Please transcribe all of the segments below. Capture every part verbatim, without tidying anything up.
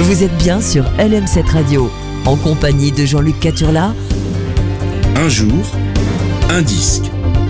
Vous êtes bien sur L M sept Radio, en compagnie de Jean-Luc Caturla. Un jour, un disque.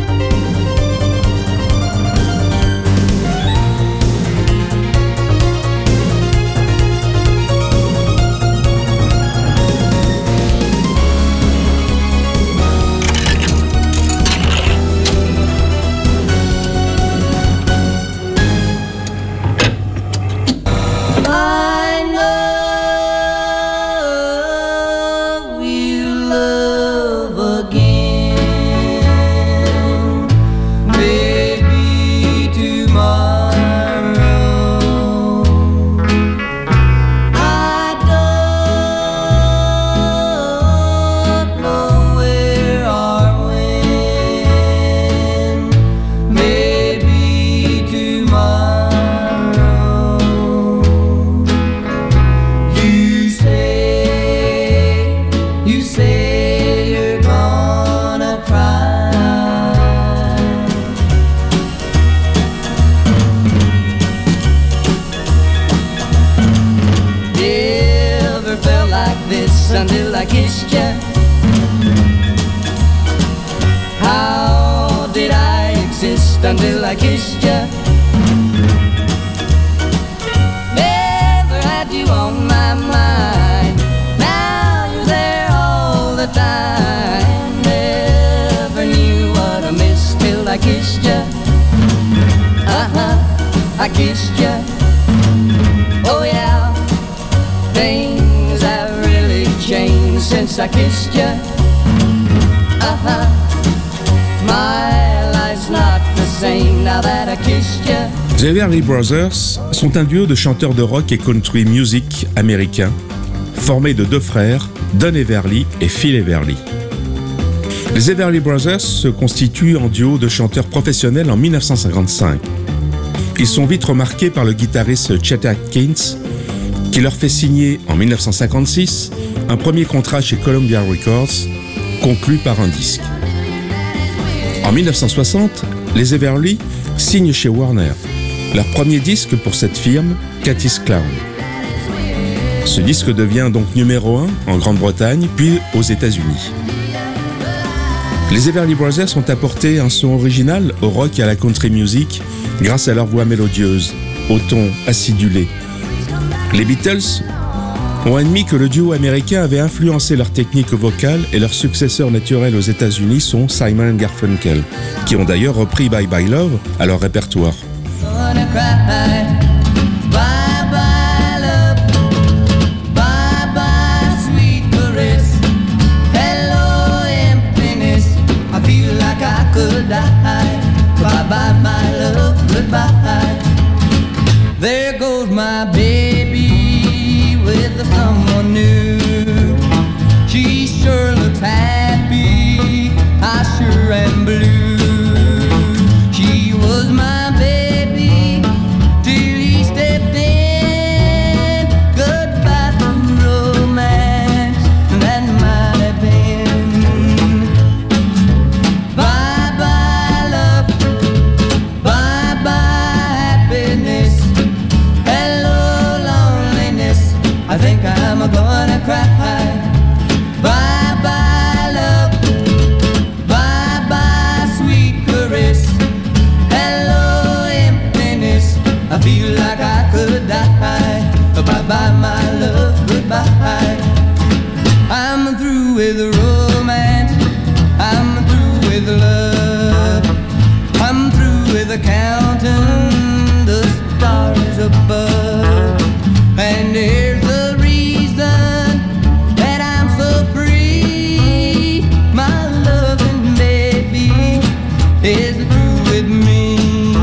Until I kissed you. How did I exist until I kissed you? Never had you on my mind. Now you're there all the time. Never knew what I missed till I kissed you. Uh-huh, I kissed you. Oh yeah, things have really changed since I kissed you. Uh-huh. My life's not the same now that I kissed you. The Everly Brothers sont un duo de chanteurs de rock et country music américains, formés de deux frères, Don Everly et Phil Everly. Les Everly Brothers se constituent en duo de chanteurs professionnels en dix-neuf cent cinquante-cinq. Ils sont vite remarqués par le guitariste Chet Atkins, qui leur fait signer en dix-neuf cent cinquante-six un premier contrat chez Columbia Records, conclu par un disque. En dix-neuf cent soixante, les Everly signent chez Warner, leur premier disque pour cette firme, Cathy's Clown. Ce disque devient donc numéro un en Grande-Bretagne, puis aux États-Unis. Les Everly Brothers ont apporté un son original au rock et à la country music grâce à leur voix mélodieuse, au ton acidulé. Les Beatles ont admis que le duo américain avait influencé leur technique vocale et leurs successeurs naturels aux États-Unis sont Simon et Garfunkel, qui ont d'ailleurs repris Bye Bye Love à leur répertoire. There goes my baby with someone new. She sure looks happy, I sure am blue. She was my baby till he stepped in. Goodbye to romance, that might have been. Bye bye love, bye bye happiness. I think I'm gonna cry. Bye bye love, bye bye sweet caress. Hello emptiness, I feel like I could die. Bye bye my love, goodbye. I'm through with romance, I'm through with love. I'm through with counting the stars above. And here's the reason that I'm so free. My loving baby is through with me.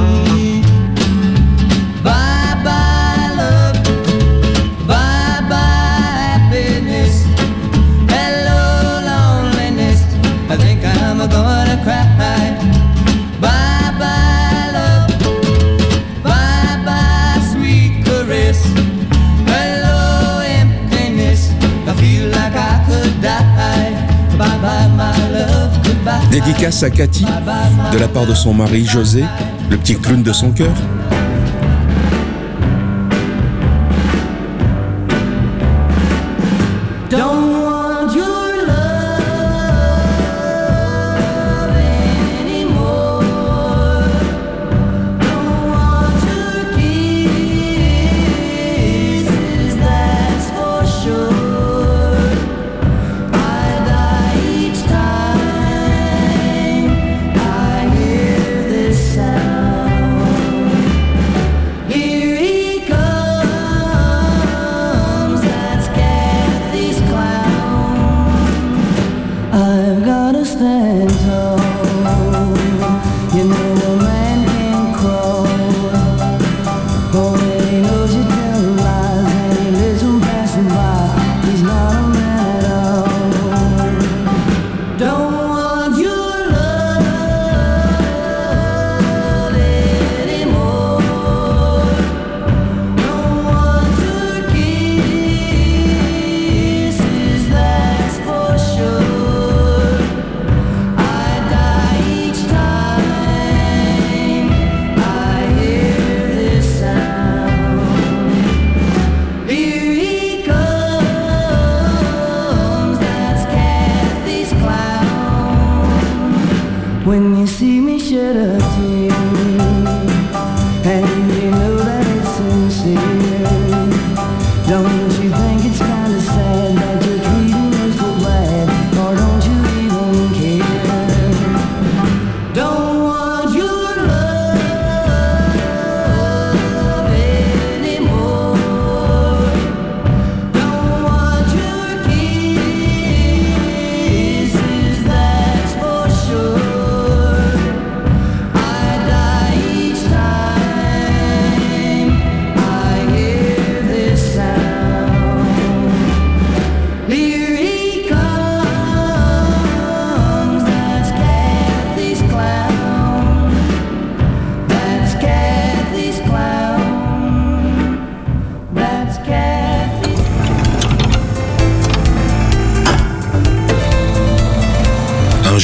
Bye bye love, bye bye happiness. Hello loneliness, I think I'm gonna cry. Bye bye love, bye bye sweet caress. Dédicace à Cathy, de la part de son mari José, le petit clown de son cœur.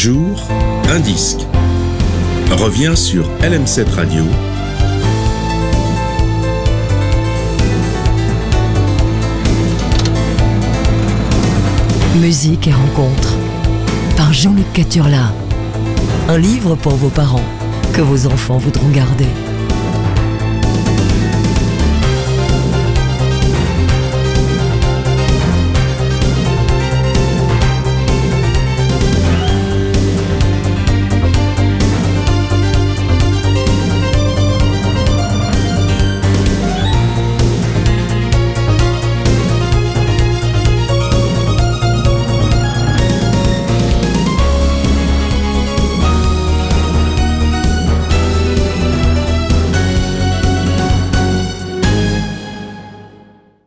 jour, un disque. Reviens sur L M sept Radio. Musique et rencontres par Jean-Luc Caturla. Un livre pour vos parents que vos enfants voudront garder.